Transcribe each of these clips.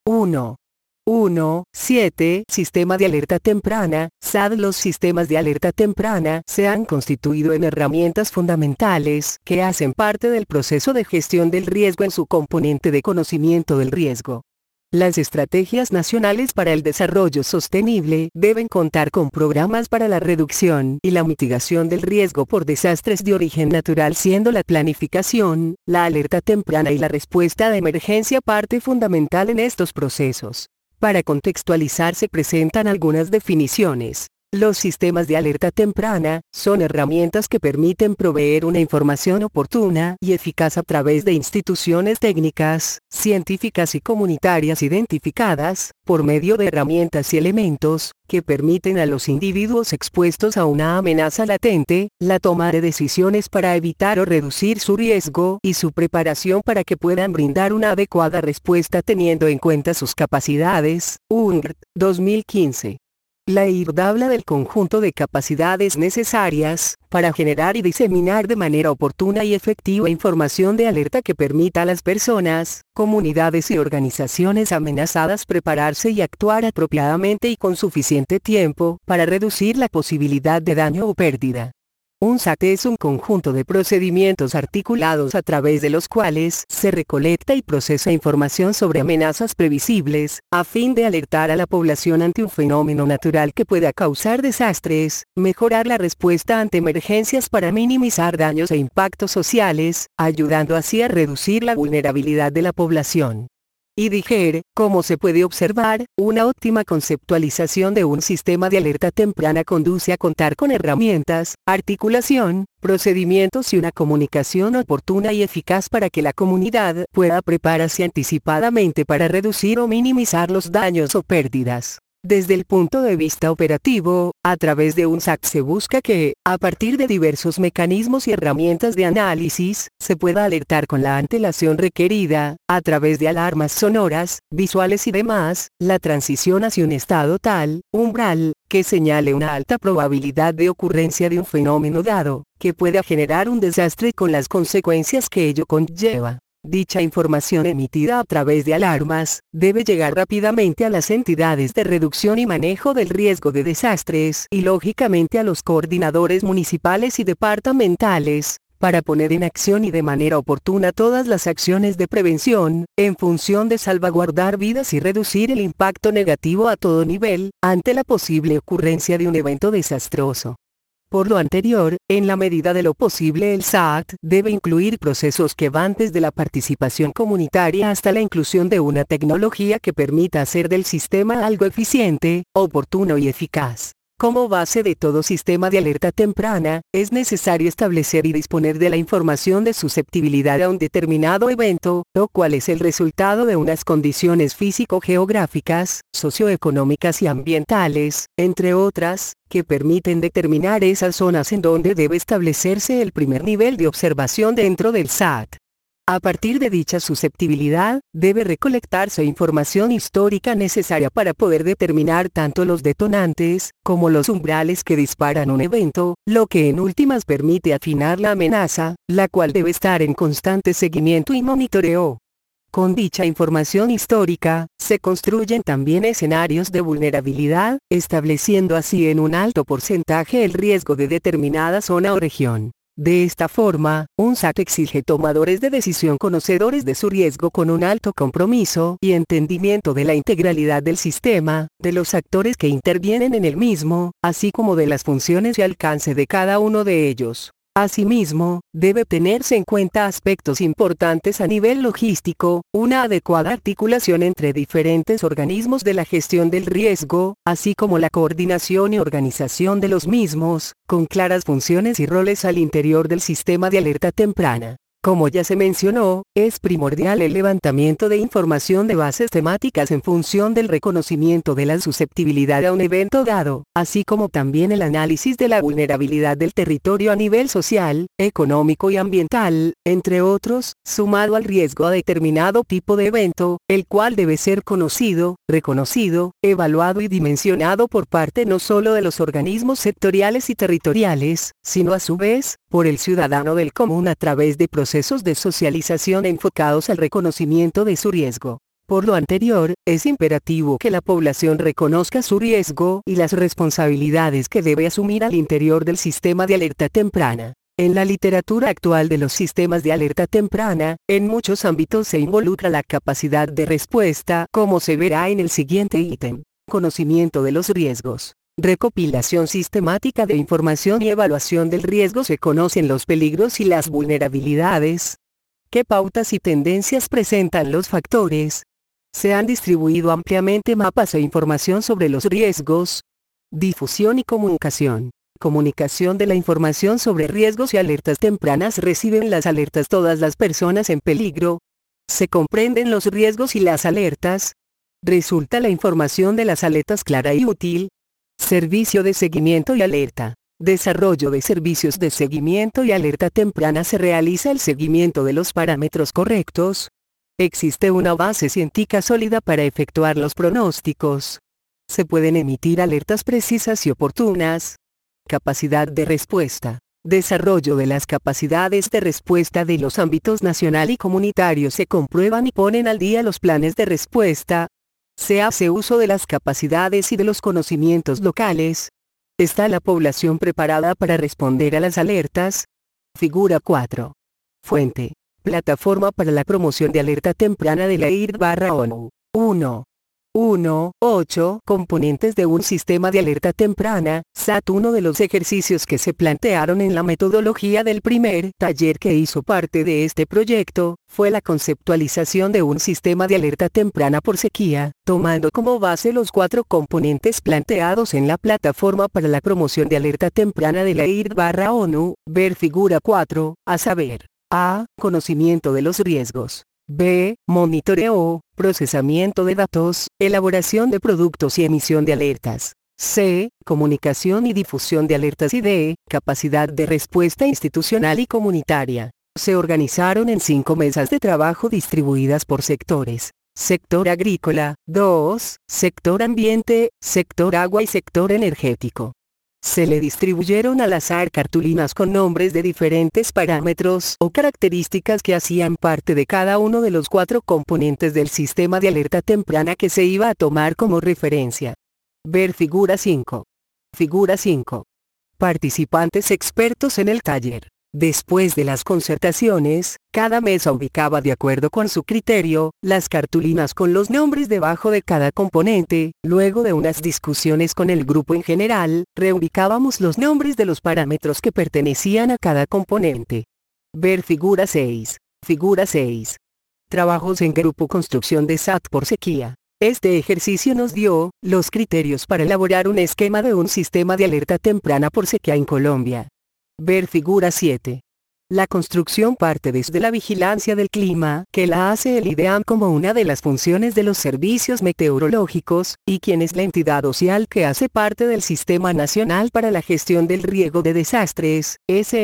7. Sistema de alerta temprana, SAD. Los sistemas de alerta temprana se han constituido en herramientas fundamentales que hacen parte del proceso de gestión del riesgo en su componente de conocimiento del riesgo. Las estrategias nacionales para el desarrollo sostenible deben contar con programas para la reducción y la mitigación del riesgo por desastres de origen natural, siendo la planificación, la alerta temprana y la respuesta de emergencia parte fundamental en estos procesos. Para contextualizar se presentan algunas definiciones. Los sistemas de alerta temprana son herramientas que permiten proveer una información oportuna y eficaz a través de instituciones técnicas, científicas y comunitarias identificadas, por medio de herramientas y elementos, que permiten a los individuos expuestos a una amenaza latente, la toma de decisiones para evitar o reducir su riesgo y su preparación para que puedan brindar una adecuada respuesta teniendo en cuenta sus capacidades. UNGRT, 2015. La IRD habla del conjunto de capacidades necesarias para generar y diseminar de manera oportuna y efectiva información de alerta que permita a las personas, comunidades y organizaciones amenazadas prepararse y actuar apropiadamente y con suficiente tiempo para reducir la posibilidad de daño o pérdida. Un SAT es un conjunto de procedimientos articulados a través de los cuales se recolecta y procesa información sobre amenazas previsibles, a fin de alertar a la población ante un fenómeno natural que pueda causar desastres, mejorar la respuesta ante emergencias para minimizar daños e impactos sociales, ayudando así a reducir la vulnerabilidad de la población. Como se puede observar, una óptima conceptualización de un sistema de alerta temprana conduce a contar con herramientas, articulación, procedimientos y una comunicación oportuna y eficaz para que la comunidad pueda prepararse anticipadamente para reducir o minimizar los daños o pérdidas. Desde el punto de vista operativo, a través de un SAT se busca que, a partir de diversos mecanismos y herramientas de análisis, se pueda alertar con la antelación requerida, a través de alarmas sonoras, visuales y demás, la transición hacia un estado tal, umbral, que señale una alta probabilidad de ocurrencia de un fenómeno dado, que pueda generar un desastre con las consecuencias que ello conlleva. Dicha información emitida a través de alarmas, debe llegar rápidamente a las entidades de reducción y manejo del riesgo de desastres y lógicamente a los coordinadores municipales y departamentales, para poner en acción y de manera oportuna todas las acciones de prevención, en función de salvaguardar vidas y reducir el impacto negativo a todo nivel, ante la posible ocurrencia de un evento desastroso. Por lo anterior, en la medida de lo posible el SAT debe incluir procesos que van desde la participación comunitaria hasta la inclusión de una tecnología que permita hacer del sistema algo eficiente, oportuno y eficaz. Como base de todo sistema de alerta temprana, es necesario establecer y disponer de la información de susceptibilidad a un determinado evento, lo cual es el resultado de unas condiciones físico-geográficas, socioeconómicas y ambientales, entre otras, que permiten determinar esas zonas en donde debe establecerse el primer nivel de observación dentro del SAT. A partir de dicha susceptibilidad, debe recolectarse información histórica necesaria para poder determinar tanto los detonantes, como los umbrales que disparan un evento, lo que en últimas permite afinar la amenaza, la cual debe estar en constante seguimiento y monitoreo. Con dicha información histórica, se construyen también escenarios de vulnerabilidad, estableciendo así en un alto porcentaje el riesgo de determinada zona o región. De esta forma, un SAT exige tomadores de decisión conocedores de su riesgo con un alto compromiso y entendimiento de la integralidad del sistema, de los actores que intervienen en el mismo, así como de las funciones y alcance de cada uno de ellos. Asimismo, debe tenerse en cuenta aspectos importantes a nivel logístico, una adecuada articulación entre diferentes organismos de la gestión del riesgo, así como la coordinación y organización de los mismos, con claras funciones y roles al interior del sistema de alerta temprana. Como ya se mencionó, es primordial el levantamiento de información de bases temáticas en función del reconocimiento de la susceptibilidad a un evento dado, así como también el análisis de la vulnerabilidad del territorio a nivel social, económico y ambiental, entre otros, sumado al riesgo a determinado tipo de evento, el cual debe ser conocido, reconocido, evaluado y dimensionado por parte no solo de los organismos sectoriales y territoriales, sino a su vez, por el ciudadano del común a través de procesos de socialización enfocados al reconocimiento de su riesgo. Por lo anterior, es imperativo que la población reconozca su riesgo y las responsabilidades que debe asumir al interior del sistema de alerta temprana. En la literatura actual de los sistemas de alerta temprana, en muchos ámbitos se involucra la capacidad de respuesta, como se verá en el siguiente ítem. Conocimiento de los riesgos. Recopilación sistemática de información y evaluación del riesgo. Se conocen los peligros y las vulnerabilidades. ¿Qué pautas y tendencias presentan los factores? Se han distribuido ampliamente mapas e información sobre los riesgos. Difusión y comunicación. Comunicación de la información sobre riesgos y alertas tempranas. ¿Reciben las alertas todas las personas en peligro? ¿Se comprenden los riesgos y las alertas? ¿Resulta la información de las alertas clara y útil? Servicio de seguimiento y alerta. Desarrollo de servicios de seguimiento y alerta temprana. ¿Se realiza el seguimiento de los parámetros correctos? ¿Existe una base científica sólida para efectuar los pronósticos? ¿Se pueden emitir alertas precisas y oportunas? Capacidad de respuesta. Desarrollo de las capacidades de respuesta de los ámbitos nacional y comunitario. Se comprueban y ponen al día los planes de respuesta. Se hace uso de las capacidades y de los conocimientos locales. ¿Está la población preparada para responder a las alertas? Figura 4. Fuente. Plataforma para la promoción de alerta temprana de la IRD/ONU. 1.1.8. Componentes de un sistema de alerta temprana, SAT. Uno de los ejercicios que se plantearon en la metodología del primer taller que hizo parte de este proyecto, fue la conceptualización de un sistema de alerta temprana por sequía, tomando como base los 4 componentes planteados en la plataforma para la promoción de alerta temprana de la IRD/ONU, ver figura 4, a saber: A. Conocimiento de los riesgos. B. Monitoreo, procesamiento de datos, elaboración de productos y emisión de alertas. C. Comunicación y difusión de alertas. Y D. Capacidad de respuesta institucional y comunitaria. Se organizaron en 5 mesas de trabajo distribuidas por sectores. Sector agrícola, 2, sector ambiente, sector agua y sector energético. Se le distribuyeron al azar cartulinas con nombres de diferentes parámetros o características que hacían parte de cada uno de los 4 componentes del sistema de alerta temprana que se iba a tomar como referencia. Ver figura 5. Figura 5. Participantes expertos en el taller. Después de las concertaciones, cada mesa ubicaba de acuerdo con su criterio, las cartulinas con los nombres debajo de cada componente. Luego de unas discusiones con el grupo en general, reubicábamos los nombres de los parámetros que pertenecían a cada componente. Ver figura 6. Figura 6. Trabajos en grupo. Construcción de SAT por sequía. Este ejercicio nos dio los criterios para elaborar un esquema de un sistema de alerta temprana por sequía en Colombia. Ver figura 7. La construcción parte desde la vigilancia del clima, que la hace el IDEAM como una de las funciones de los servicios meteorológicos, y quien es la entidad social que hace parte del Sistema Nacional para la Gestión del Riesgo de Desastres,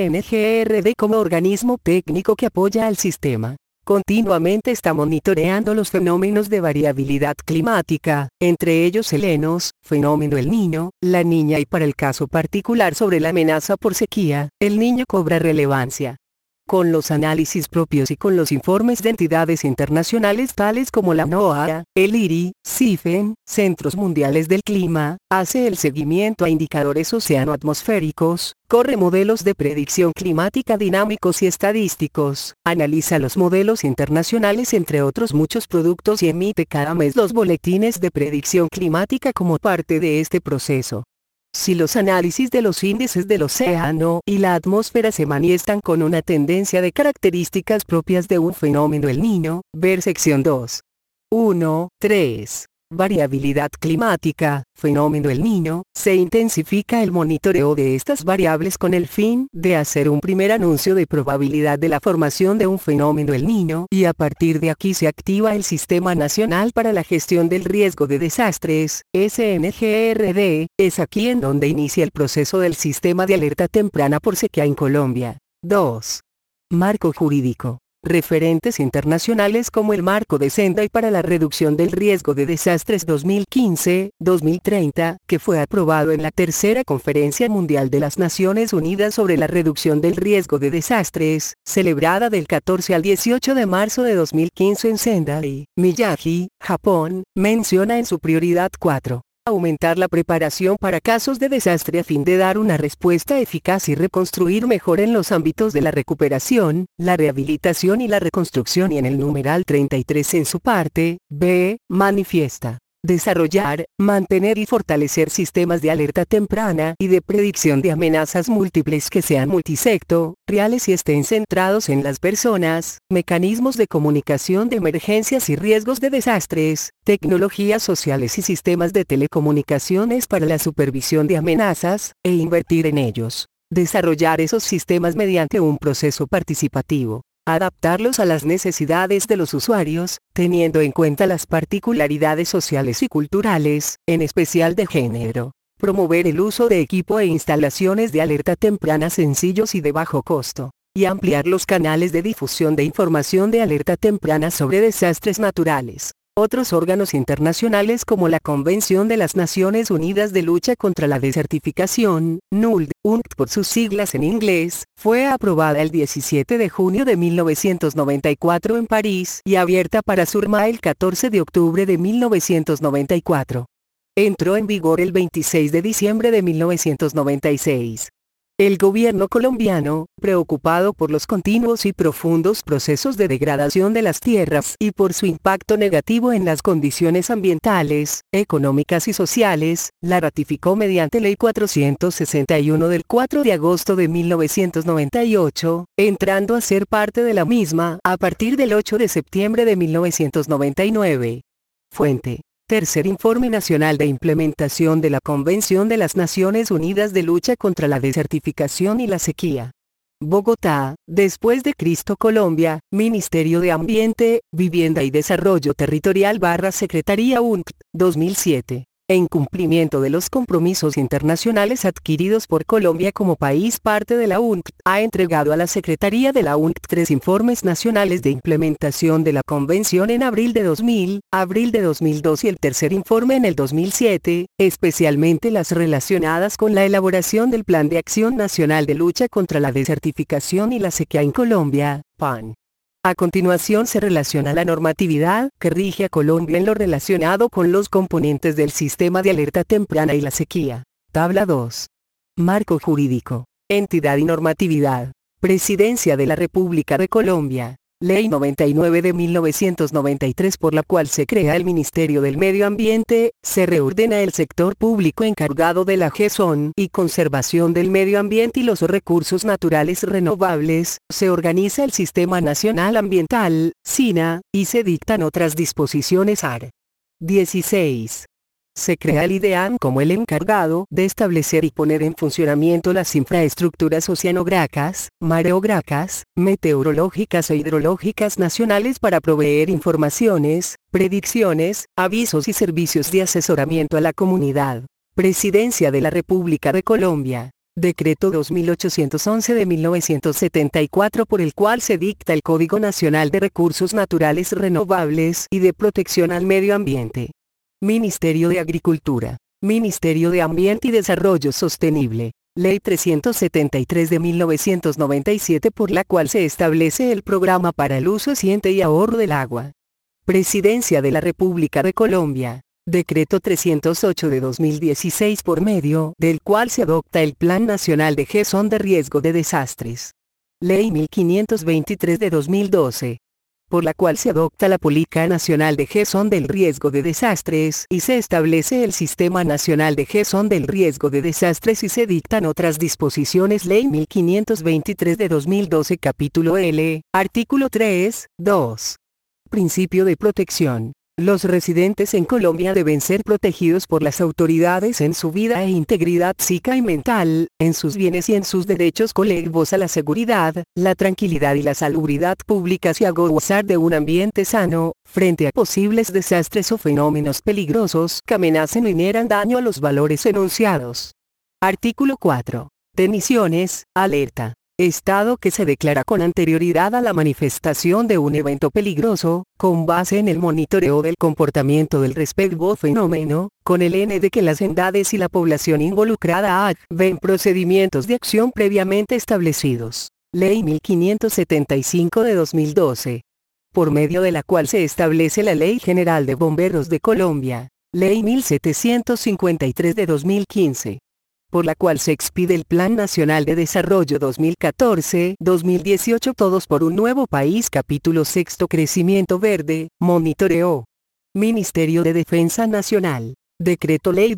SNGRD, como organismo técnico que apoya al sistema. Continuamente está monitoreando los fenómenos de variabilidad climática, entre ellos el ENOS, fenómeno El Niño, La Niña, y para el caso particular sobre la amenaza por sequía, El Niño cobra relevancia. Con los análisis propios y con los informes de entidades internacionales tales como la NOAA, el IRI, CIFEN, Centros Mundiales del Clima, hace el seguimiento a indicadores oceanoatmosféricos, corre modelos de predicción climática dinámicos y estadísticos, analiza los modelos internacionales entre otros muchos productos y emite cada mes los boletines de predicción climática como parte de este proceso. Si los análisis de los índices del océano y la atmósfera se manifiestan con una tendencia de características propias de un fenómeno El Niño, ver sección 2. 1.3. Variabilidad climática, fenómeno El Niño, se intensifica el monitoreo de estas variables con el fin de hacer un primer anuncio de probabilidad de la formación de un fenómeno El Niño, y a partir de aquí se activa el Sistema Nacional para la Gestión del Riesgo de Desastres, SNGRD. Es aquí en donde inicia el proceso del sistema de alerta temprana por sequía en Colombia. 2. Marco jurídico. Referentes internacionales como el Marco de Sendai para la Reducción del Riesgo de Desastres 2015-2030, que fue aprobado en la Tercera Conferencia Mundial de las Naciones Unidas sobre la Reducción del Riesgo de Desastres, celebrada del 14 al 18 de marzo de 2015 en Sendai, Miyagi, Japón, menciona en su prioridad 4. Aumentar la preparación para casos de desastre a fin de dar una respuesta eficaz y reconstruir mejor en los ámbitos de la recuperación, la rehabilitación y la reconstrucción, y en el numeral 33 en su parte B, manifiesta. Desarrollar, mantener y fortalecer sistemas de alerta temprana y de predicción de amenazas múltiples que sean multisectoriales y estén centrados en las personas, mecanismos de comunicación de emergencias y riesgos de desastres, tecnologías sociales y sistemas de telecomunicaciones para la supervisión de amenazas, e invertir en ellos. Desarrollar esos sistemas mediante un proceso participativo. Adaptarlos a las necesidades de los usuarios, teniendo en cuenta las particularidades sociales y culturales, en especial de género. Promover el uso de equipo e instalaciones de alerta temprana sencillos y de bajo costo. Y ampliar los canales de difusión de información de alerta temprana sobre desastres naturales. Otros órganos internacionales como la Convención de las Naciones Unidas de Lucha contra la Desertificación, NULD, UNCT por sus siglas en inglés, fue aprobada el 17 de junio de 1994 en París y abierta para Surma el 14 de octubre de 1994. Entró en vigor el 26 de diciembre de 1996. El gobierno colombiano, preocupado por los continuos y profundos procesos de degradación de las tierras y por su impacto negativo en las condiciones ambientales, económicas y sociales, la ratificó mediante Ley 461 del 4 de agosto de 1998, entrando a ser parte de la misma a partir del 8 de septiembre de 1999. Fuente: Tercer Informe Nacional de Implementación de la Convención de las Naciones Unidas de Lucha contra la Desertificación y la Sequía. Bogotá, después de Cristo, Colombia, Ministerio de Ambiente, Vivienda y Desarrollo Territorial / Secretaría UNCT, 2007. En cumplimiento de los compromisos internacionales adquiridos por Colombia como país parte de la UNCT, ha entregado a la Secretaría de la UNCT 3 informes nacionales de implementación de la Convención en abril de 2000, abril de 2002 y el tercer informe en el 2007, especialmente las relacionadas con la elaboración del Plan de Acción Nacional de Lucha contra la Desertificación y la Sequía en Colombia, PAN. A continuación se relaciona la normatividad que rige a Colombia en lo relacionado con los componentes del sistema de alerta temprana y la sequía. Tabla 2. Marco jurídico. Entidad y normatividad. Presidencia de la República de Colombia. Ley 99 de 1993 por la cual se crea el Ministerio del Medio Ambiente, se reordena el sector público encargado de la gestión y conservación del medio ambiente y los recursos naturales renovables, se organiza el Sistema Nacional Ambiental, SINA, y se dictan otras disposiciones AR. 16. Se crea el IDEAM como el encargado de establecer y poner en funcionamiento las infraestructuras oceanográficas, mareográficas, meteorológicas e hidrológicas nacionales para proveer informaciones, predicciones, avisos y servicios de asesoramiento a la comunidad. Presidencia de la República de Colombia. Decreto 2811 de 1974 por el cual se dicta el Código Nacional de Recursos Naturales Renovables y de Protección al Medio Ambiente. Ministerio de Agricultura. Ministerio de Ambiente y Desarrollo Sostenible. Ley 373 de 1997 por la cual se establece el Programa para el Uso Eficiente y Ahorro del Agua. Presidencia de la República de Colombia. Decreto 308 de 2016 por medio del cual se adopta el Plan Nacional de Gestión de Riesgo de Desastres. Ley 1523 de 2012. Por la cual se adopta la Política Nacional de Gestión del Riesgo de Desastres y se establece el Sistema Nacional de Gestión del Riesgo de Desastres y se dictan otras disposiciones. Ley 1523 de 2012 Capítulo L, Artículo 3, 2. Principio de protección. Los residentes en Colombia deben ser protegidos por las autoridades en su vida e integridad psíquica y mental, en sus bienes y en sus derechos colectivos a la seguridad, la tranquilidad y la salubridad públicas y a gozar de un ambiente sano, frente a posibles desastres o fenómenos peligrosos que amenacen o inhieran daño a los valores enunciados. Artículo 4. Demisiones, alerta. estado que se declara con anterioridad a la manifestación de un evento peligroso, con base en el monitoreo del comportamiento del respectivo fenómeno, con el N de que las entidades y la población involucrada ven procedimientos de acción previamente establecidos. Ley 1575 de 2012. Por medio de la cual se establece la Ley General de Bomberos de Colombia. Ley 1753 de 2015. Por la cual se expide el Plan Nacional de Desarrollo 2014-2018 Todos por un Nuevo País Capítulo 6 Crecimiento Verde, Monitoreo. Ministerio de Defensa Nacional. Decreto Ley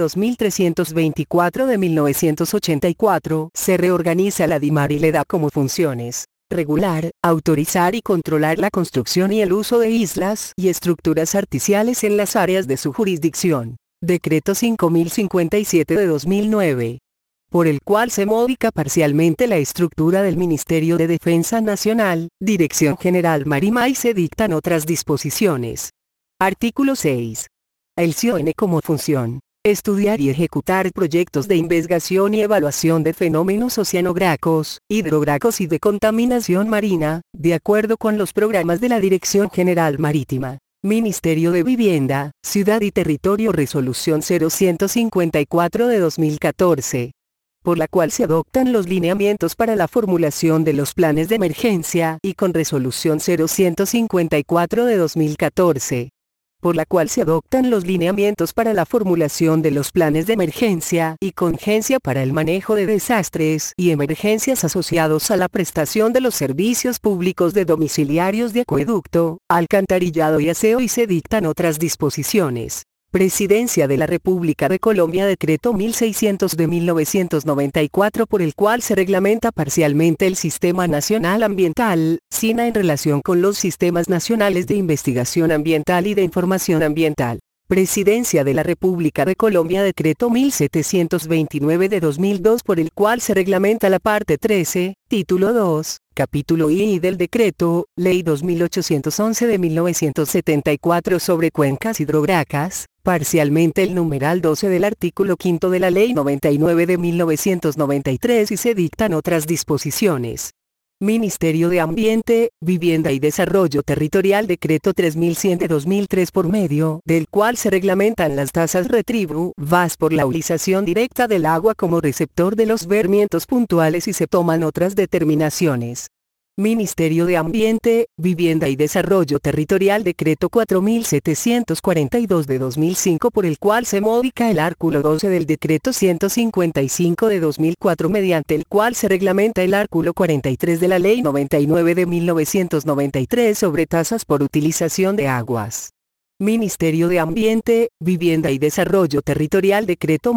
2324 de 1984. Se reorganiza la DIMAR y le da como funciones: regular, autorizar y controlar la construcción y el uso de islas y estructuras artificiales en las áreas de su jurisdicción. Decreto 5057 de 2009. Por el cual se modifica parcialmente la estructura del Ministerio de Defensa Nacional, Dirección General Marítima y se dictan otras disposiciones. Artículo 6. El CION como función: estudiar y ejecutar proyectos de investigación y evaluación de fenómenos oceanográficos, hidrográficos y de contaminación marina, de acuerdo con los programas de la Dirección General Marítima. Ministerio de Vivienda, Ciudad y Territorio Resolución 0154 de 2014. Por la cual se adoptan los lineamientos para la formulación de los planes de emergencia y con Resolución 0154 de 2014. Por la cual se adoptan los lineamientos para la formulación de los planes de emergencia y contingencia para el manejo de desastres y emergencias asociados a la prestación de los servicios públicos de domiciliarios de acueducto, alcantarillado y aseo y se dictan otras disposiciones. Presidencia de la República de Colombia Decreto 1600 de 1994 por el cual se reglamenta parcialmente el Sistema Nacional Ambiental, SINA en relación con los sistemas nacionales de investigación ambiental y de información ambiental. Presidencia de la República de Colombia Decreto 1729 de 2002 por el cual se reglamenta la parte 13, título 2, capítulo I del decreto, Ley 2811 de 1974 sobre cuencas hidrográficas, parcialmente el numeral 12 del artículo 5 de la Ley 99 de 1993 y se dictan otras disposiciones. Ministerio de Ambiente, Vivienda y Desarrollo Territorial Decreto 3100 de 2003 por medio del cual se reglamentan las tasas retributivas por la utilización directa del agua como receptor de los vertimientos puntuales y se toman otras determinaciones. Ministerio de Ambiente, Vivienda y Desarrollo Territorial Decreto 4742 de 2005 por el cual se modifica el artículo 12 del Decreto 155 de 2004 mediante el cual se reglamenta el artículo 43 de la Ley 99 de 1993 sobre tasas por utilización de aguas. Ministerio de Ambiente, Vivienda y Desarrollo Territorial Decreto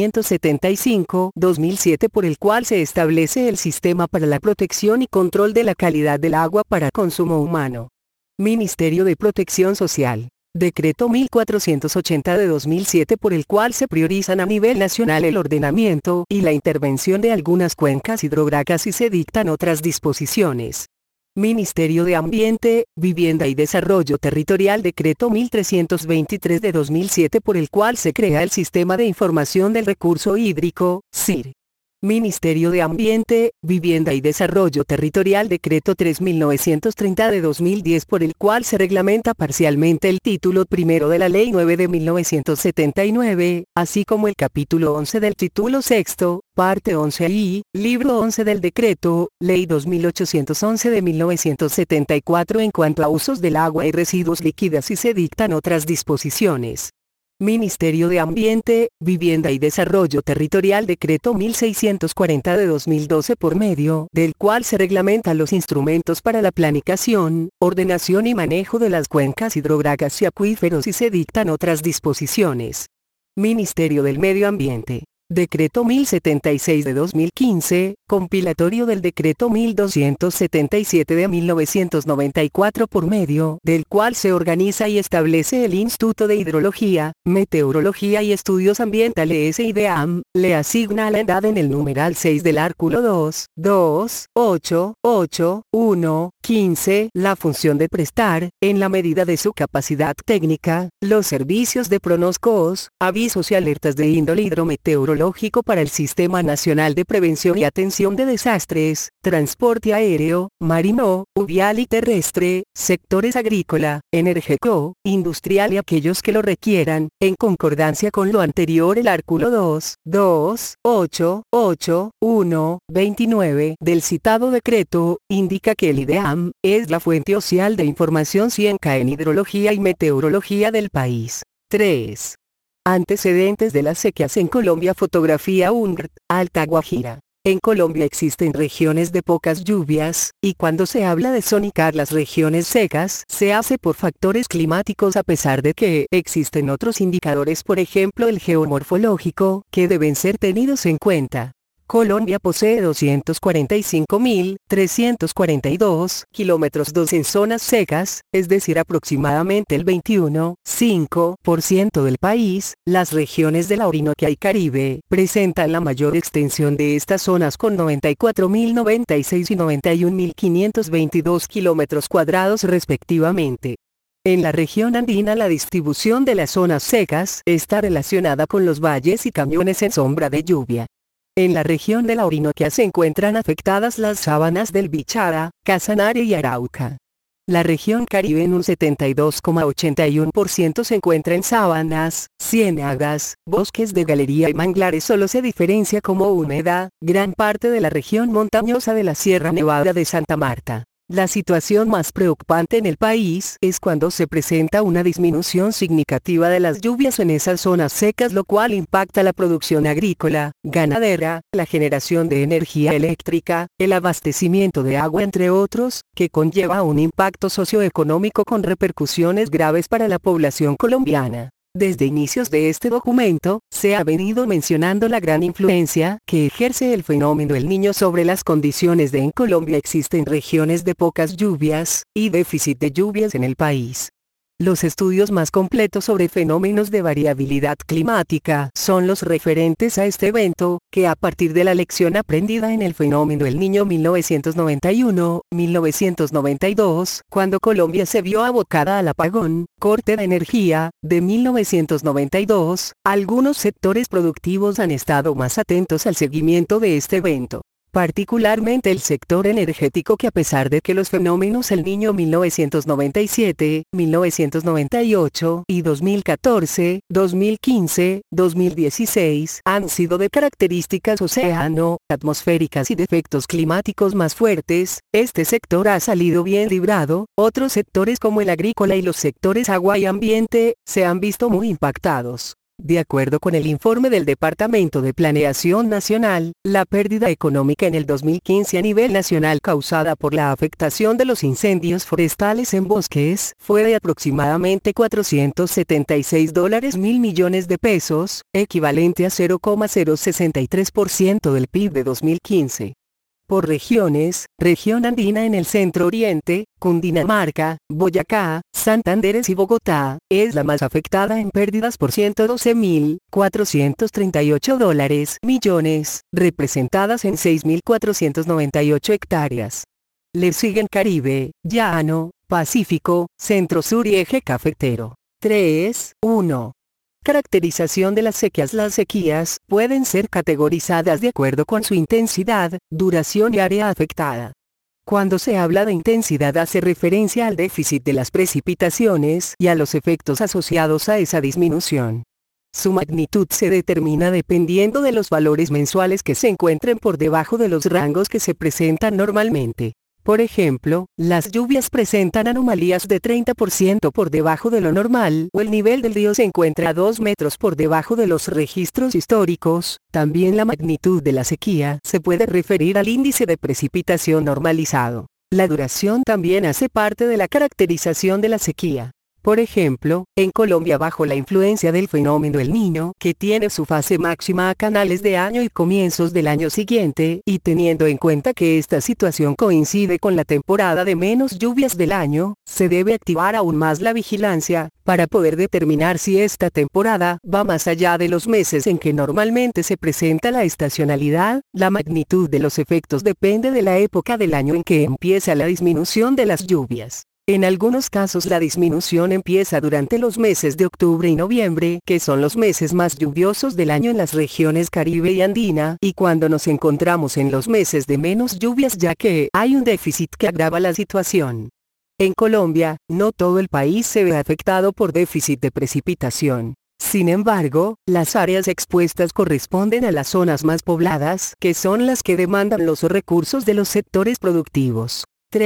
1575-2007 por el cual se establece el Sistema para la Protección y Control de la Calidad del Agua para Consumo Humano. Ministerio de Protección Social. Decreto 1480 de 2007 por el cual se priorizan a nivel nacional el ordenamiento y la intervención de algunas cuencas hidrográficas y se dictan otras disposiciones. Ministerio de Ambiente, Vivienda y Desarrollo Territorial Decreto 1323 de 2007 por el cual se crea el Sistema de Información del Recurso Hídrico, SIR. Ministerio de Ambiente, Vivienda y Desarrollo Territorial Decreto 3930 de 2010 por el cual se reglamenta parcialmente el título primero de la Ley 9 de 1979, así como el capítulo 11 del título sexto, parte 11 y, libro 11 del decreto, Ley 2811 de 1974 en cuanto a usos del agua y residuos líquidos y se dictan otras disposiciones. Ministerio de Ambiente, Vivienda y Desarrollo Territorial Decreto 1640 de 2012 por medio del cual se reglamentan los instrumentos para la planificación, ordenación y manejo de las cuencas hidrográficas y acuíferos y se dictan otras disposiciones. Ministerio del Medio Ambiente. Decreto 1076 de 2015, compilatorio del Decreto 1277 de 1994 por medio del cual se organiza y establece el Instituto de Hidrología, Meteorología y Estudios Ambientales IDEAM, le asigna a la edad en el numeral 6 del artículo 2, 8, 1, 15 la función de prestar, en la medida de su capacidad técnica, los servicios de pronósticos, avisos y alertas de índole hidrometeorológica meteorológico para el Sistema Nacional de Prevención y Atención de Desastres, transporte aéreo, marino, fluvial y terrestre, sectores agrícola, energético, industrial y aquellos que lo requieran, en concordancia con lo anterior el artículo 29 del citado decreto, indica que el IDEAM es la fuente oficial de información científica en hidrología y meteorología del país. 3. Antecedentes de las sequías en Colombia. Fotografía UNGRT, Alta Guajira. En Colombia existen regiones de pocas lluvias, y cuando se habla de zonificar las regiones secas, se hace por factores climáticos a pesar de que existen otros indicadores, por ejemplo el geomorfológico, que deben ser tenidos en cuenta. Colombia posee 245.342 kilómetros en zonas secas, es decir aproximadamente el 21,5% del país. Las regiones de la Orinoquia y Caribe presentan la mayor extensión de estas zonas con 94.096 y 91.522 kilómetros cuadrados respectivamente. En la región andina la distribución de las zonas secas está relacionada con los valles y cañones en sombra de lluvia. En la región de la Orinoquia se encuentran afectadas las sabanas del Bichara, Casanare y Arauca. La región Caribe en un 72,81% se encuentra en sabanas, ciénagas, bosques de galería y manglares. Solo se diferencia como húmeda, gran parte de la región montañosa de la Sierra Nevada de Santa Marta. La situación más preocupante en el país es cuando se presenta una disminución significativa de las lluvias en esas zonas secas, lo cual impacta la producción agrícola, ganadera, la generación de energía eléctrica, el abastecimiento de agua entre otros, que conlleva un impacto socioeconómico con repercusiones graves para la población colombiana. Desde inicios de este documento, se ha venido mencionando la gran influencia que ejerce el fenómeno El Niño sobre las condiciones de en Colombia. Existen regiones de pocas lluvias, y déficit de lluvias en el país. Los estudios más completos sobre fenómenos de variabilidad climática son los referentes a este evento, que a partir de la lección aprendida en el fenómeno El Niño 1991-1992, cuando Colombia se vio abocada al apagón, corte de energía, de 1992, algunos sectores productivos han estado más atentos al seguimiento de este evento. Particularmente el sector energético, que a pesar de que los fenómenos El Niño 1997, 1998 y 2014, 2015, 2016 han sido de características atmosféricas y de efectos climáticos más fuertes, este sector ha salido bien librado. Otros sectores como el agrícola y los sectores agua y ambiente, se han visto muy impactados. De acuerdo con el informe del Departamento de Planeación Nacional, la pérdida económica en el 2015 a nivel nacional causada por la afectación de los incendios forestales en bosques fue de aproximadamente $476 mil millones de pesos, equivalente a 0,063% del PIB de 2015. Por regiones, región andina en el centro oriente, Cundinamarca, Boyacá, Santander y Bogotá, es la más afectada en pérdidas por $112.438 millones, representadas en 6.498 hectáreas. Le siguen Caribe, Llano, Pacífico, Centro Sur y Eje Cafetero. 3.1. Caracterización de las sequías. Las sequías pueden ser categorizadas de acuerdo con su intensidad, duración y área afectada. Cuando se habla de intensidad hace referencia al déficit de las precipitaciones y a los efectos asociados a esa disminución. Su magnitud se determina dependiendo de los valores mensuales que se encuentren por debajo de los rangos que se presentan normalmente. Por ejemplo, las lluvias presentan anomalías de 30% por debajo de lo normal, o el nivel del río se encuentra a 2 metros por debajo de los registros históricos. También la magnitud de la sequía se puede referir al índice de precipitación normalizado. La duración también hace parte de la caracterización de la sequía. Por ejemplo, en Colombia, bajo la influencia del fenómeno El Niño, que tiene su fase máxima a finales de año y comienzos del año siguiente, y teniendo en cuenta que esta situación coincide con la temporada de menos lluvias del año, se debe activar aún más la vigilancia, para poder determinar si esta temporada va más allá de los meses en que normalmente se presenta la estacionalidad. La magnitud de los efectos depende de la época del año en que empieza la disminución de las lluvias. En algunos casos la disminución empieza durante los meses de octubre y noviembre, que son los meses más lluviosos del año en las regiones Caribe y Andina, y cuando nos encontramos en los meses de menos lluvias, ya que hay un déficit que agrava la situación. En Colombia, no todo el país se ve afectado por déficit de precipitación. Sin embargo, las áreas expuestas corresponden a las zonas más pobladas, que son las que demandan los recursos de los sectores productivos.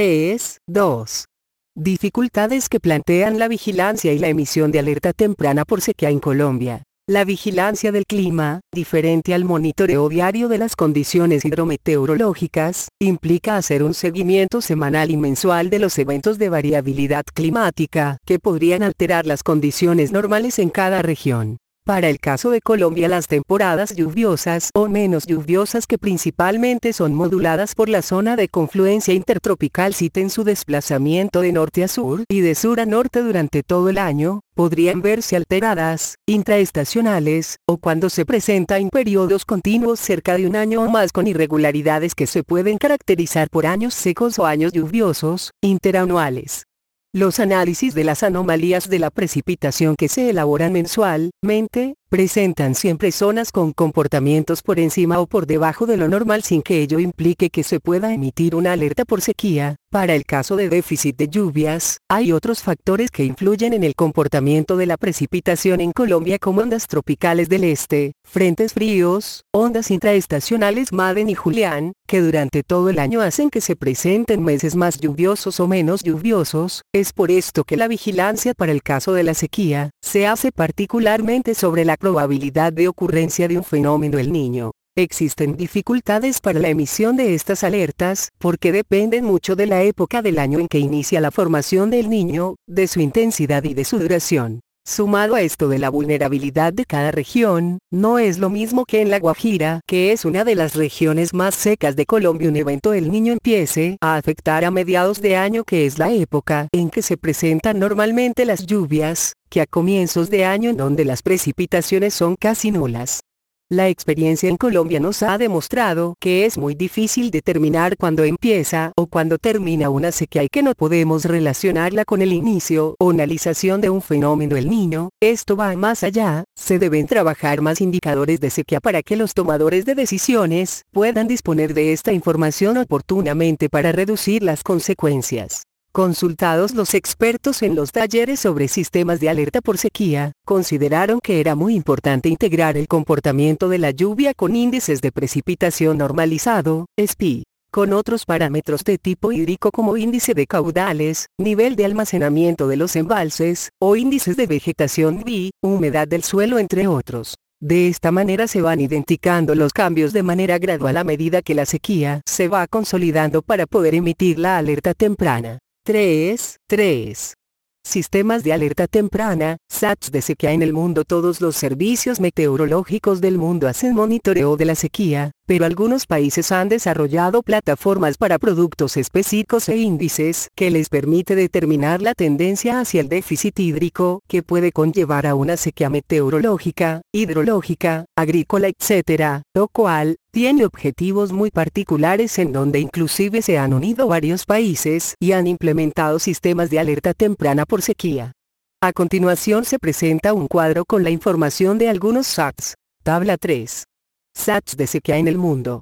3.2. Dificultades que plantean la vigilancia y la emisión de alerta temprana por sequía en Colombia. La vigilancia del clima, diferente al monitoreo diario de las condiciones hidrometeorológicas, implica hacer un seguimiento semanal y mensual de los eventos de variabilidad climática, que podrían alterar las condiciones normales en cada región. Para el caso de Colombia, las temporadas lluviosas o menos lluviosas, que principalmente son moduladas por la zona de confluencia intertropical SIT en su desplazamiento de norte a sur y de sur a norte durante todo el año, podrían verse alteradas, intraestacionales, o cuando se presenta en periodos continuos cerca de un año o más, con irregularidades que se pueden caracterizar por años secos o años lluviosos, interanuales. Los análisis de las anomalías de la precipitación que se elaboran mensualmente, presentan siempre zonas con comportamientos por encima o por debajo de lo normal, sin que ello implique que se pueda emitir una alerta por sequía. Para el caso de déficit de lluvias, hay otros factores que influyen en el comportamiento de la precipitación en Colombia, como ondas tropicales del este, frentes fríos, ondas intraestacionales Madden y Julián, que durante todo el año hacen que se presenten meses más lluviosos o menos lluviosos. Es por esto que la vigilancia para el caso de la sequía se hace particularmente sobre la probabilidad de ocurrencia de un fenómeno El Niño. Existen dificultades para la emisión de estas alertas, porque dependen mucho de la época del año en que inicia la formación del Niño, de su intensidad y de su duración. Sumado a esto de la vulnerabilidad de cada región, no es lo mismo que en La Guajira, que es una de las regiones más secas de Colombia, un evento El Niño empiece a afectar a mediados de año, que es la época en que se presentan normalmente las lluvias, que a comienzos de año, en donde las precipitaciones son casi nulas. La experiencia en Colombia nos ha demostrado que es muy difícil determinar cuándo empieza o cuándo termina una sequía, y que no podemos relacionarla con el inicio o finalización de un fenómeno El Niño. Esto va más allá, se deben trabajar más indicadores de sequía para que los tomadores de decisiones puedan disponer de esta información oportunamente para reducir las consecuencias. Consultados los expertos en los talleres sobre sistemas de alerta por sequía, consideraron que era muy importante integrar el comportamiento de la lluvia con índices de precipitación normalizado, SPI, con otros parámetros de tipo hídrico como índice de caudales, nivel de almacenamiento de los embalses, o índices de vegetación VI, humedad del suelo, entre otros. De esta manera se van identificando los cambios de manera gradual a medida que la sequía se va consolidando, para poder emitir la alerta temprana. 3. Sistemas de alerta temprana, SATs de sequía en el mundo. Todos los servicios meteorológicos del mundo hacen monitoreo de la sequía, pero algunos países han desarrollado plataformas para productos específicos e índices que les permite determinar la tendencia hacia el déficit hídrico, que puede conllevar a una sequía meteorológica, hidrológica, agrícola, etc., lo cual tiene objetivos muy particulares, en donde inclusive se han unido varios países y han implementado sistemas de alerta temprana por sequía. A continuación se presenta un cuadro con la información de algunos SATs. Tabla 3. SATs de sequía en el mundo.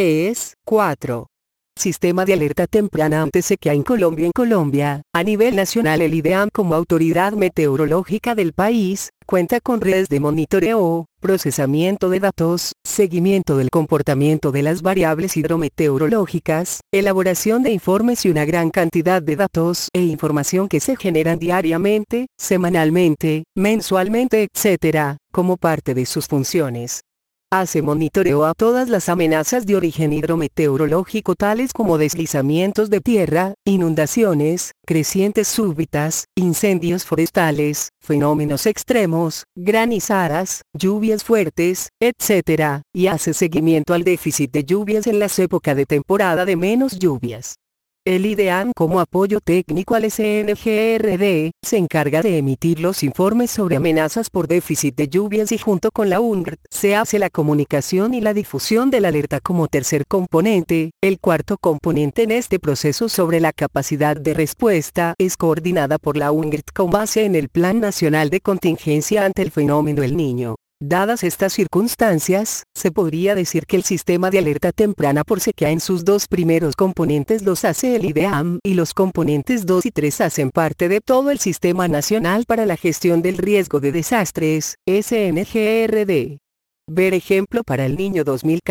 3.4. Sistema de alerta temprana ante sequía en Colombia. En Colombia, a nivel nacional, el IDEAM, como autoridad meteorológica del país, cuenta con redes de monitoreo, procesamiento de datos, seguimiento del comportamiento de las variables hidrometeorológicas, elaboración de informes y una gran cantidad de datos e información que se generan diariamente, semanalmente, mensualmente, etc., como parte de sus funciones. Hace monitoreo a todas las amenazas de origen hidrometeorológico, tales como deslizamientos de tierra, inundaciones, crecientes súbitas, incendios forestales, fenómenos extremos, granizadas, lluvias fuertes, etc., y hace seguimiento al déficit de lluvias en las épocas de temporada de menos lluvias. El IDEAM, como apoyo técnico al SNGRD, se encarga de emitir los informes sobre amenazas por déficit de lluvias, y junto con la UNGRT Se hace la comunicación y la difusión de la alerta como tercer componente. El cuarto componente en este proceso sobre la capacidad de respuesta es coordinada por la UNGRT con base en el Plan Nacional de Contingencia ante el Fenómeno El Niño. Dadas estas circunstancias, se podría decir que el sistema de alerta temprana por sequía en sus dos primeros componentes los hace el IDEAM y los componentes 2 y 3 hacen parte de todo el Sistema Nacional para la Gestión del Riesgo de Desastres, SNGRD. Ver ejemplo para el niño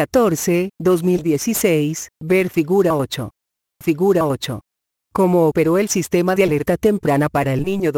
2014-2016, ver figura 8. Figura 8. ¿Cómo operó el sistema de alerta temprana para el niño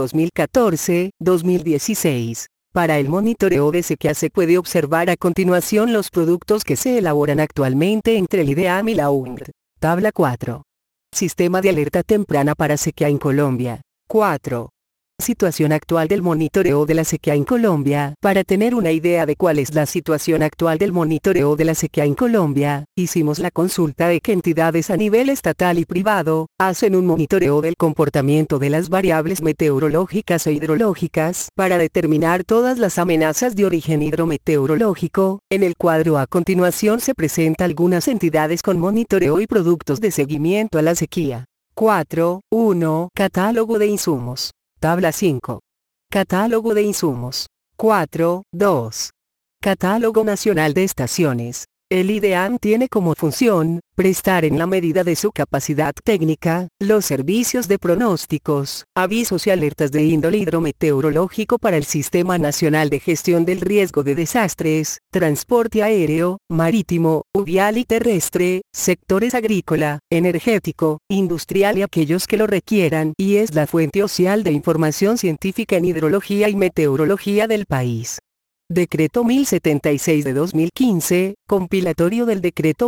2014-2016? Para el monitoreo de sequía se puede observar a continuación los productos que se elaboran actualmente entre el IDEAM y la UNGRT. Tabla 4. Sistema de alerta temprana para sequía en Colombia. 4. Situación actual del monitoreo de la sequía en Colombia. Para tener una idea de cuál es la situación actual del monitoreo de la sequía en Colombia, hicimos la consulta de qué entidades a nivel estatal y privado hacen un monitoreo del comportamiento de las variables meteorológicas e hidrológicas para determinar todas las amenazas de origen hidrometeorológico. En el cuadro a continuación se presenta algunas entidades con monitoreo y productos de seguimiento a la sequía. 4.1. Catálogo de insumos. Tabla 5. Catálogo de insumos. 4.2. Catálogo Nacional de Estaciones. El IDEAM tiene como función, prestar en la medida de su capacidad técnica, los servicios de pronósticos, avisos y alertas de índole hidrometeorológico para el Sistema Nacional de Gestión del Riesgo de Desastres, transporte aéreo, marítimo, fluvial y terrestre, sectores agrícola, energético, industrial y aquellos que lo requieran, y es la fuente oficial de información científica en hidrología y meteorología del país. Decreto 1076 de 2015, compilatorio del Decreto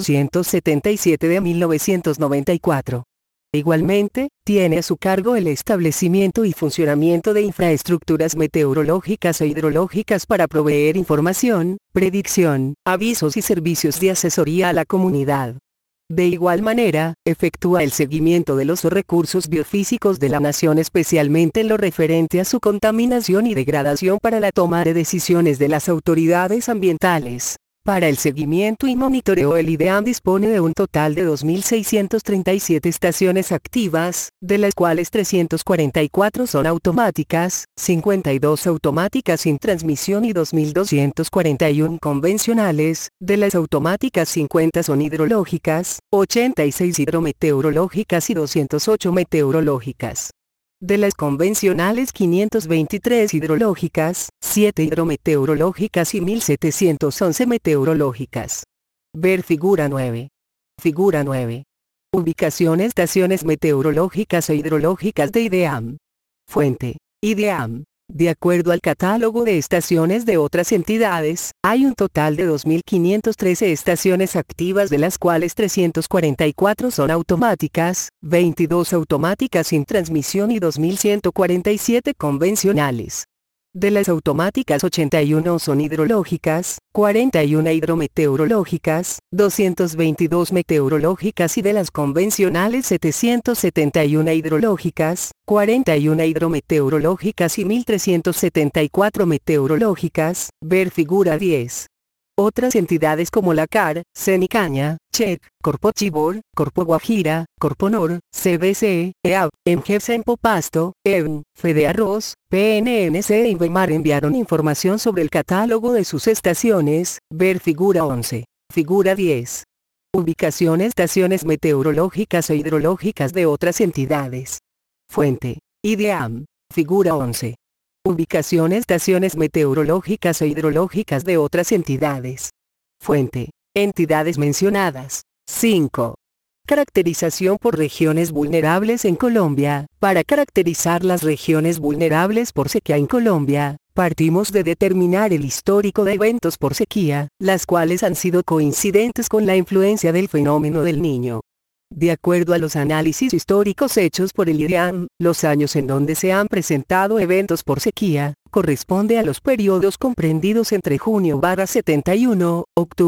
1277 de 1994. Igualmente, tiene a su cargo el establecimiento y funcionamiento de infraestructuras meteorológicas e hidrológicas para proveer información, predicción, avisos y servicios de asesoría a la comunidad. De igual manera, efectúa el seguimiento de los recursos biofísicos de la nación, especialmente en lo referente a su contaminación y degradación para la toma de decisiones de las autoridades ambientales. Para el seguimiento y monitoreo el IDEAM dispone de un total de 2.637 estaciones activas, de las cuales 344 son automáticas, 52 automáticas sin transmisión y 2.241 convencionales. De las automáticas 50 son hidrológicas, 86 hidrometeorológicas y 208 meteorológicas. De las convencionales 523 hidrológicas, 7 hidrometeorológicas y 1711 meteorológicas. Ver figura 9. Figura 9. Ubicación estaciones meteorológicas e hidrológicas de IDEAM. Fuente: IDEAM. De acuerdo al catálogo de estaciones de otras entidades, hay un total de 2.513 estaciones activas, de las cuales 344 son automáticas, 22 automáticas sin transmisión y 2.147 convencionales. De las automáticas 81 son hidrológicas, 41 hidrometeorológicas, 222 meteorológicas y de las convencionales 771 hidrológicas, 41 hidrometeorológicas y 1.374 meteorológicas. Ver figura 10. Otras entidades como la CAR, Cenicaña, CHEC, Corpo Chibor, Corpo Guajira, Corponor, CBC, EAB, EMGEP Sempo Pasto, EBN, Fede Arroz, PNNC e Invemar enviaron información sobre el catálogo de sus estaciones. Ver figura 11. Figura 10. Ubicación estaciones meteorológicas e hidrológicas de otras entidades. Fuente: IDEAM. Figura 11. Ubicación estaciones meteorológicas e hidrológicas de otras entidades. Fuente: entidades mencionadas. 5. Caracterización por regiones vulnerables en Colombia. Para caracterizar las regiones vulnerables por sequía en Colombia, partimos de determinar el histórico de eventos por sequía, las cuales han sido coincidentes con la influencia del fenómeno del Niño. De acuerdo a los análisis históricos hechos por el IDEAM, los años en donde se han presentado eventos por sequía, corresponde a los periodos comprendidos entre junio/71,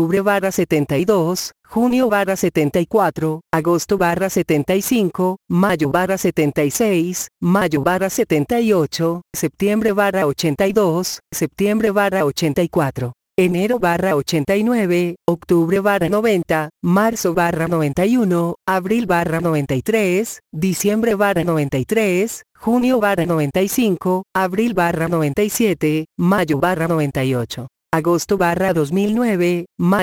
octubre/72, junio/74, agosto/75, mayo/76, mayo/78, septiembre/82, septiembre/84. enero/89, octubre/90, marzo/91, abril/93, diciembre/93, junio/95, abril/97, mayo/98. Agosto/2009,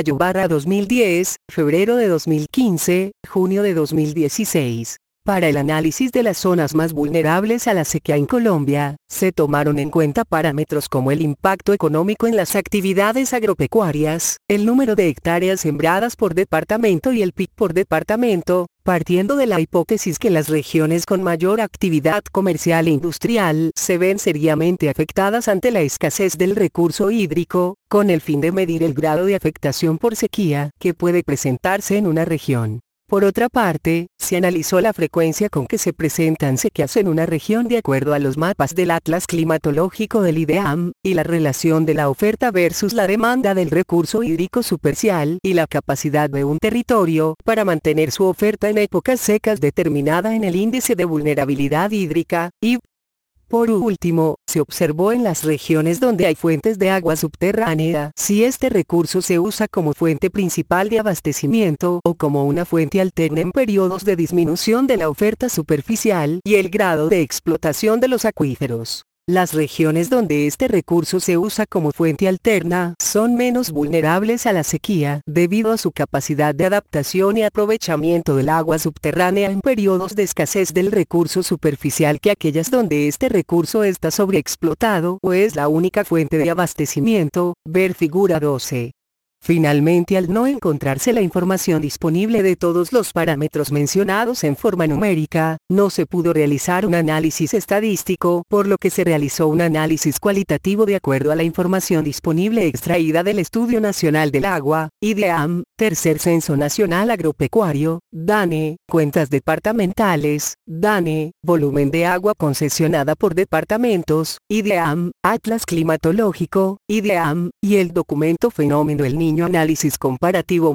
mayo/2010, febrero de 2015, junio de 2016. Para el análisis de las zonas más vulnerables a la sequía en Colombia, se tomaron en cuenta parámetros como el impacto económico en las actividades agropecuarias, el número de hectáreas sembradas por departamento y el PIB por departamento, partiendo de la hipótesis que las regiones con mayor actividad comercial e industrial se ven seriamente afectadas ante la escasez del recurso hídrico, con el fin de medir el grado de afectación por sequía que puede presentarse en una región. Por otra parte, se analizó la frecuencia con que se presentan sequías en una región de acuerdo a los mapas del Atlas Climatológico del IDEAM, y la relación de la oferta versus la demanda del recurso hídrico superficial y la capacidad de un territorio para mantener su oferta en épocas secas determinada en el índice de vulnerabilidad hídrica, IVD. Por último, se observó en las regiones donde hay fuentes de agua subterránea si este recurso se usa como fuente principal de abastecimiento o como una fuente alterna en periodos de disminución de la oferta superficial y el grado de explotación de los acuíferos. Las regiones donde este recurso se usa como fuente alterna son menos vulnerables a la sequía debido a su capacidad de adaptación y aprovechamiento del agua subterránea en periodos de escasez del recurso superficial que aquellas donde este recurso está sobreexplotado o es la única fuente de abastecimiento, ver figura 12. Finalmente, al no encontrarse la información disponible de todos los parámetros mencionados en forma numérica, no se pudo realizar un análisis estadístico, por lo que se realizó un análisis cualitativo de acuerdo a la información disponible extraída del Estudio Nacional del Agua, IDEAM, Tercer Censo Nacional Agropecuario, DANE, cuentas departamentales, DANE, volumen de agua concesionada por departamentos, IDEAM, Atlas Climatológico, IDEAM, y el documento Fenómeno El Niño Análisis Comparativo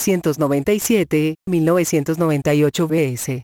1997-1998 BS.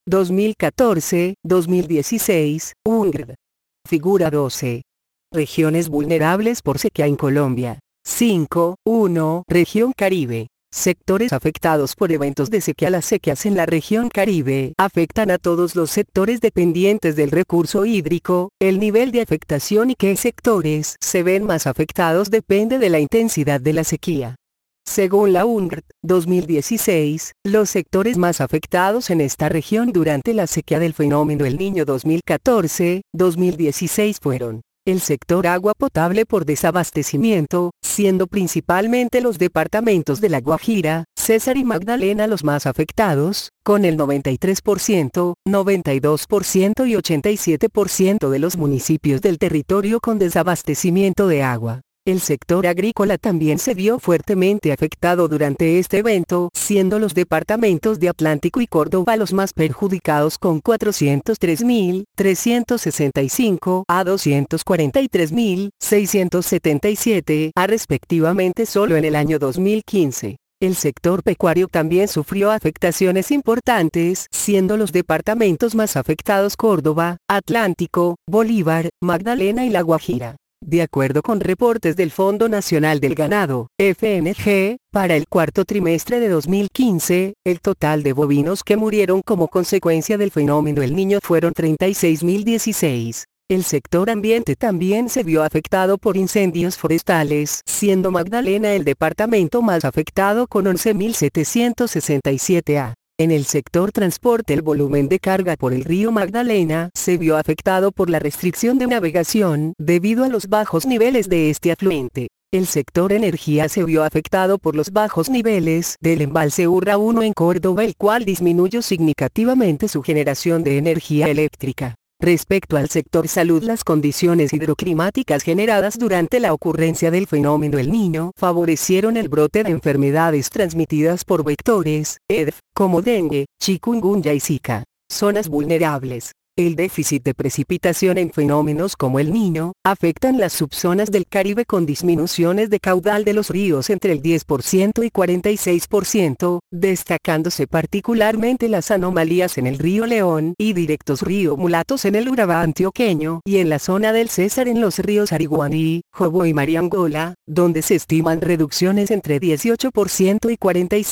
2014-2016, UNGRD. Figura 12. Regiones vulnerables por sequía en Colombia. 5.1. Región Caribe. Sectores afectados por eventos de sequía. Las sequías en la región Caribe afectan a todos los sectores dependientes del recurso hídrico. El nivel de afectación y qué sectores se ven más afectados depende de la intensidad de la sequía. Según la UNGRD, 2016, los sectores más afectados en esta región durante la sequía del fenómeno El Niño 2014-2016 fueron el sector agua potable por desabastecimiento, siendo principalmente los departamentos de La Guajira, Cesar y Magdalena los más afectados, con el 93%, 92% y 87% de los municipios del territorio con desabastecimiento de agua. El sector agrícola también se vio fuertemente afectado durante este evento, siendo los departamentos de Atlántico y Córdoba los más perjudicados con 403.365 a 243.677 a respectivamente solo en el año 2015. El sector pecuario también sufrió afectaciones importantes, siendo los departamentos más afectados Córdoba, Atlántico, Bolívar, Magdalena y La Guajira. De acuerdo con reportes del Fondo Nacional del Ganado, FNG, para el cuarto trimestre de 2015, el total de bovinos que murieron como consecuencia del fenómeno El Niño fueron 36.016. El sector ambiente también se vio afectado por incendios forestales, siendo Magdalena el departamento más afectado con 11.767 a. En el sector transporte el volumen de carga por el río Magdalena se vio afectado por la restricción de navegación debido a los bajos niveles de este afluente. El sector energía se vio afectado por los bajos niveles del embalse Urra 1 en Córdoba, el cual disminuyó significativamente su generación de energía eléctrica. Respecto al sector salud, las condiciones hidroclimáticas generadas durante la ocurrencia del fenómeno El Niño favorecieron el brote de enfermedades transmitidas por vectores, EDV, como dengue, chikungunya y zika. Zonas vulnerables. El déficit de precipitación en fenómenos como el Niño, afectan las subzonas del Caribe con disminuciones de caudal de los ríos entre el 10% y 46%, destacándose particularmente las anomalías en el río León y directos río Mulatos en el Urabá antioqueño y en la zona del Cesar en los ríos Ariguaní, Jobo y Mariangola, donde se estiman reducciones entre 18% y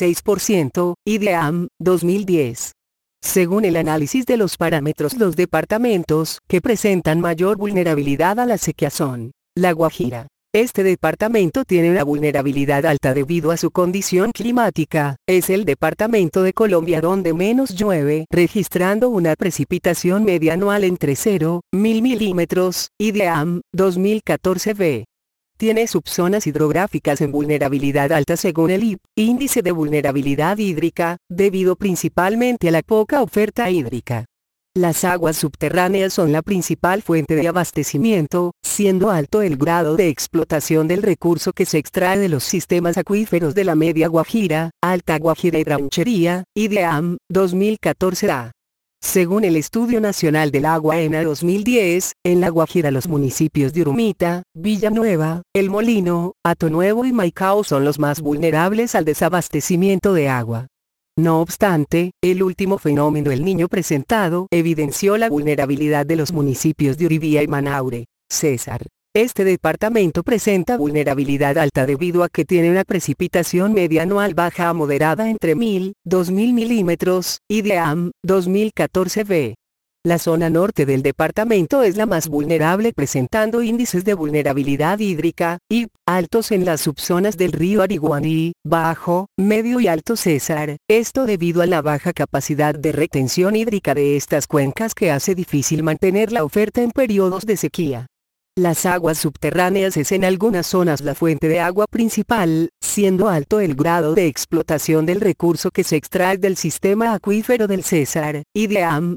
46%, IDEAM, 2010. Según el análisis de los parámetros, los departamentos que presentan mayor vulnerabilidad a la sequía son La Guajira. Este departamento tiene una vulnerabilidad alta debido a su condición climática. Es el departamento de Colombia donde menos llueve, registrando una precipitación media anual entre 0,000 milímetros, IDEAM, 2014 v. Tiene subzonas hidrográficas en vulnerabilidad alta según el índice de vulnerabilidad hídrica, debido principalmente a la poca oferta hídrica. Las aguas subterráneas son la principal fuente de abastecimiento, siendo alto el grado de explotación del recurso que se extrae de los sistemas acuíferos de la Media Guajira, Alta Guajira y Ranchería, IDEAM, 2014a. Según el Estudio Nacional del Agua ENA 2010, en La Guajira los municipios de Urumita, Villanueva, El Molino, Atonuevo y Maicao son los más vulnerables al desabastecimiento de agua. No obstante, el último fenómeno El Niño presentado evidenció la vulnerabilidad de los municipios de Uribía y Manaure, Cesar. Este departamento presenta vulnerabilidad alta debido a que tiene una precipitación media anual baja a moderada entre 1.000-2.000 milímetros, IDEAM, 2014 v. La zona norte del departamento es la más vulnerable presentando índices de vulnerabilidad hídrica, altos en las subzonas del río Ariguaní, bajo, medio y alto Cesar, esto debido a la baja capacidad de retención hídrica de estas cuencas que hace difícil mantener la oferta en periodos de sequía. Las aguas subterráneas es en algunas zonas la fuente de agua principal, siendo alto el grado de explotación del recurso que se extrae del sistema acuífero del Cesar, IDEAM,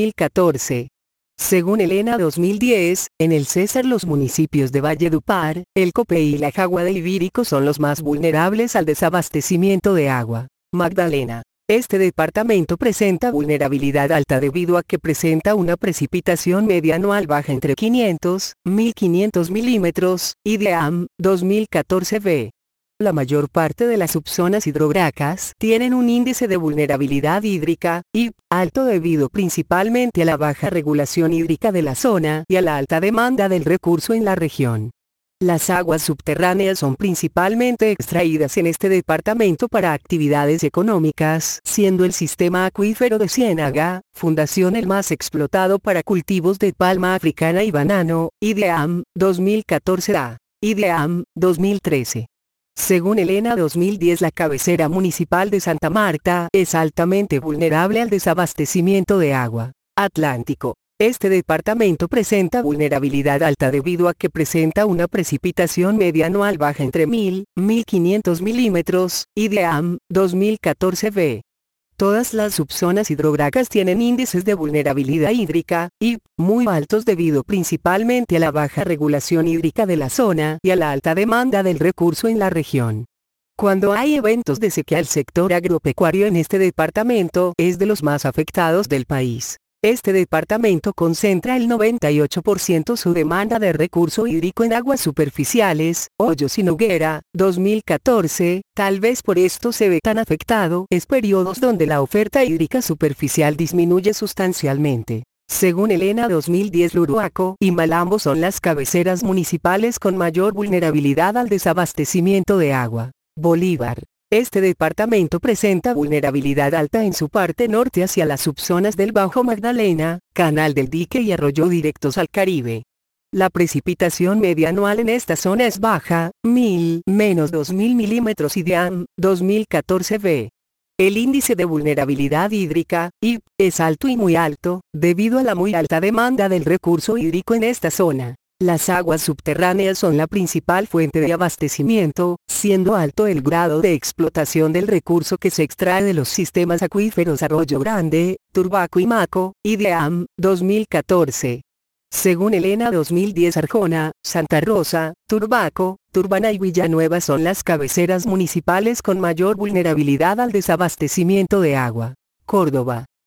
2014. Según el ENA 2010, en el Cesar los municipios de Valledupar, El Copey y la Jagua de Ibírico son los más vulnerables al desabastecimiento de agua. Magdalena. Este departamento presenta vulnerabilidad alta debido a que presenta una precipitación media anual baja entre 500-1.500 milímetros, IDEAM, 2014 v. La mayor parte de las subzonas hidrográficas tienen un índice de vulnerabilidad hídrica, alto debido principalmente a la baja regulación hídrica de la zona y a la alta demanda del recurso en la región. Las aguas subterráneas son principalmente extraídas en este departamento para actividades económicas, siendo el sistema acuífero de Ciénaga, Fundación el más explotado para cultivos de palma africana y banano, IDEAM, 2014a, IDEAM, 2013. Según el ENA 2010 la cabecera municipal de Santa Marta es altamente vulnerable al desabastecimiento de agua. Atlántico. Este departamento presenta vulnerabilidad alta debido a que presenta una precipitación media anual baja entre 1.000-1.500 milímetros, IDEAM, 2014 v. Todas las subzonas hidrográficas tienen índices de vulnerabilidad hídrica, muy altos debido principalmente a la baja regulación hídrica de la zona y a la alta demanda del recurso en la región. Cuando hay eventos de sequía el sector agropecuario en este departamento es de los más afectados del país. Este departamento concentra el 98% su demanda de recurso hídrico en aguas superficiales, Hoyos y Noguera, 2014, tal vez por esto se ve tan afectado, es periodos donde la oferta hídrica superficial disminuye sustancialmente. Según el ENA 2010 Luruaco y Malambo son las cabeceras municipales con mayor vulnerabilidad al desabastecimiento de agua. Bolívar. Este departamento presenta vulnerabilidad alta en su parte norte hacia las subzonas del Bajo Magdalena, Canal del Dique y Arroyo directos al Caribe. La precipitación media anual en esta zona es baja, 1.000-2.000 milímetros IDEAM, 2014 v. El índice de vulnerabilidad hídrica, es alto y muy alto, debido a la muy alta demanda del recurso hídrico en esta zona. Las aguas subterráneas son la principal fuente de abastecimiento, siendo alto el grado de explotación del recurso que se extrae de los sistemas acuíferos Arroyo Grande, Turbaco y Maco, IDEAM, 2014. Según el ENA 2010 Arjona, Santa Rosa, Turbaco, Turbana y Villanueva son las cabeceras municipales con mayor vulnerabilidad al desabastecimiento de agua. Córdoba.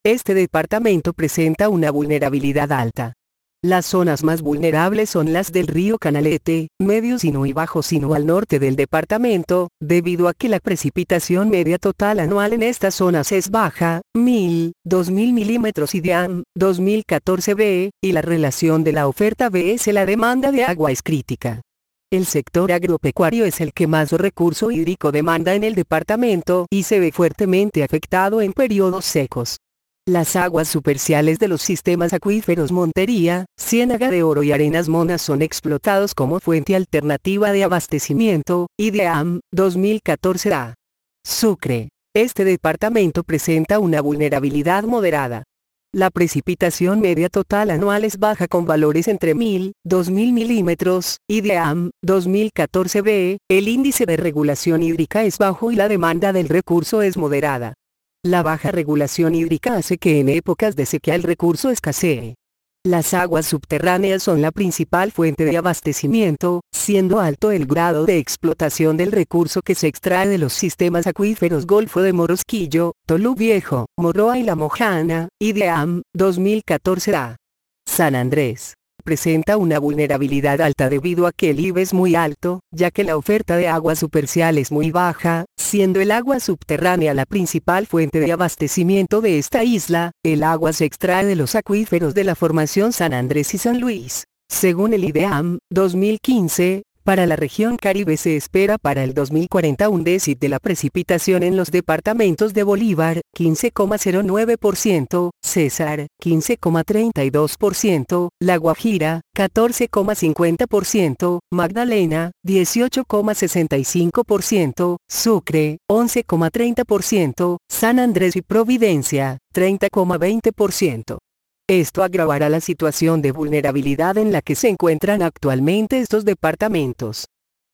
Este departamento presenta una vulnerabilidad alta. Las zonas más vulnerables son las del río Canalete, Medio Sinú y Bajo Sinú al norte del departamento, debido a que la precipitación media total anual en estas zonas es baja, 1000-2000 milímetros y DEAM, 2014 B, y la relación de la oferta vs la demanda de agua es crítica. El sector agropecuario es el que más recurso hídrico demanda en el departamento y se ve fuertemente afectado en periodos secos. Las aguas superciales de los sistemas acuíferos Montería, Ciénaga de Oro y Arenas Monas son explotados como fuente alternativa de abastecimiento, IDEAM, 2014 A. Sucre. Este departamento presenta una vulnerabilidad moderada. La precipitación media total anual es baja con valores entre 1000-2000 milímetros, IDEAM, 2014 B, el índice de regulación hídrica es bajo y la demanda del recurso es moderada. La baja regulación hídrica hace que en épocas de sequía el recurso escasee. Las aguas subterráneas son la principal fuente de abastecimiento, siendo alto el grado de explotación del recurso que se extrae de los sistemas acuíferos Golfo de Morrosquillo, Tolú Viejo, Morroa y La Mojana, IDEAM, 2014 A. San Andrés. Presenta una vulnerabilidad alta debido a que el IVE es muy alto, ya que la oferta de agua supercial es muy baja, siendo el agua subterránea la principal fuente de abastecimiento de esta isla. El agua se extrae de los acuíferos de la formación San Andrés y San Luis. Según el IDEAM, 2015, para la región Caribe se espera para el 2040 un déficit de la precipitación en los departamentos de Bolívar, 15,09%, César, 15,32%, La Guajira, 14,50%, Magdalena, 18,65%, Sucre, 11,30%, San Andrés y Providencia, 30,20%. Esto agravará la situación de vulnerabilidad en la que se encuentran actualmente estos departamentos.